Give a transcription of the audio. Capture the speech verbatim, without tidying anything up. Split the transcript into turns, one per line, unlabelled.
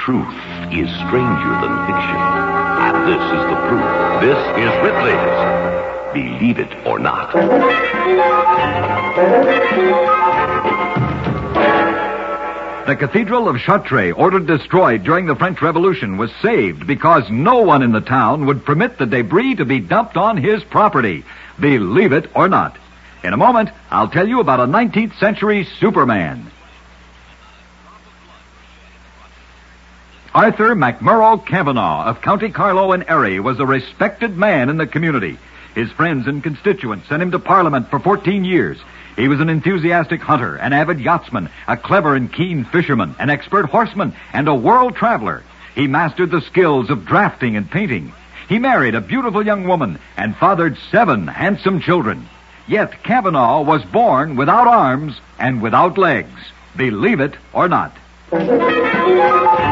Truth is stranger than fiction. And this is the proof. This is Ripley's Believe It or Not.
The Cathedral of Chartres, ordered destroyed during the French Revolution, was saved because no one in the town would permit the debris to be dumped on his property. Believe it or not. In a moment, I'll tell you about a nineteenth century Superman. Arthur McMurrough Cavanaugh of County Carlow in Erie was a respected man in the community. His friends and constituents sent him to Parliament for fourteen years. He was an enthusiastic hunter, an avid yachtsman, a clever and keen fisherman, an expert horseman, and a world traveler. He mastered the skills of drafting and painting. He married a beautiful young woman and fathered seven handsome children. Yet Cavanaugh was born without arms and without legs. Believe it or not.